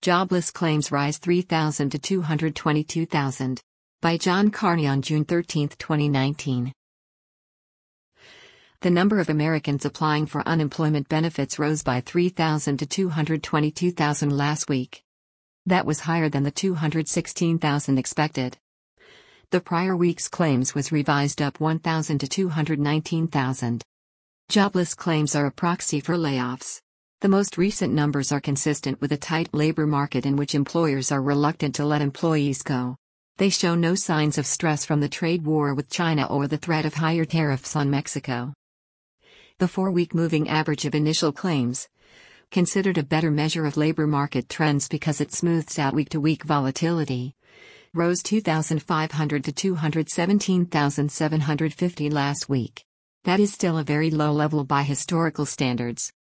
Jobless claims rise 3,000 to 222,000. By John Carney on June 13, 2019. The number of Americans applying for unemployment benefits rose by 3,000 to 222,000 last week. That was higher than the 216,000 expected. The prior week's claims was revised up 1,000 to 219,000. Jobless claims are a proxy for layoffs. The most recent numbers are consistent with a tight labor market in which employers are reluctant to let employees go. They show no signs of stress from the trade war with China or the threat of higher tariffs on Mexico. The 4-week moving average of initial claims, considered a better measure of labor market trends because it smooths out week-to-week volatility, rose 2,500 to 217,750 last week. That is still a very low level by historical standards.